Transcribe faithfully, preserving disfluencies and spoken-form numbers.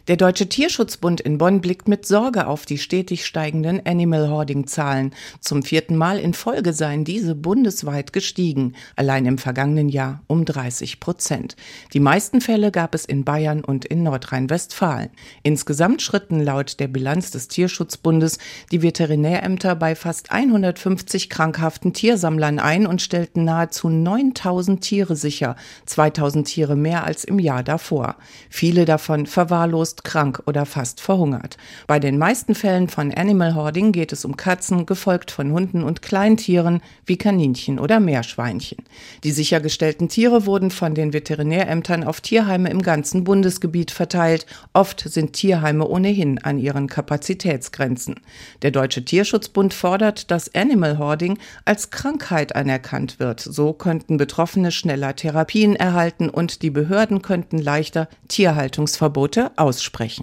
Der Deutsche Tierschutzbund in Bonn blickt mit Sorge auf die stetig steigenden Animal Hoarding-Zahlen. Zum vierten Mal in Folge seien diese bundesweit gestiegen, allein im vergangenen Jahr um dreißig Prozent. Die meisten Fälle gab es in Bayern und in Nordrhein-Westfalen. Insgesamt schritten laut der Bilanz des Tierschutzbundes die Veterinärämter bei fast hundertfünfzig krankhaften Tiersammlern ein und stellten nahezu neuntausend Tiere sicher, zweitausend Tiere mehr als im Jahr davor. Viele davon verwahrlost, krank oder fast verhungert. Bei den meisten Fällen von Animal Hoarding geht es um Katzen, gefolgt von Hunden und Kleintieren wie Kaninchen oder Meerschweinchen. Die sichergestellten Tiere wurden von den Veterinärämtern auf Tierheime im ganzen Bundesgebiet verteilt. Oft sind Tierheime ohnehin an ihren Kapazitätsgrenzen. Der Deutsche Tierschutzbund fordert, dass Animal Hoarding als Krankheit anerkannt wird. So könnten Betroffene schneller Therapien erhalten und die Behörden könnten leichter Tierhaltungsverbote aussprechen.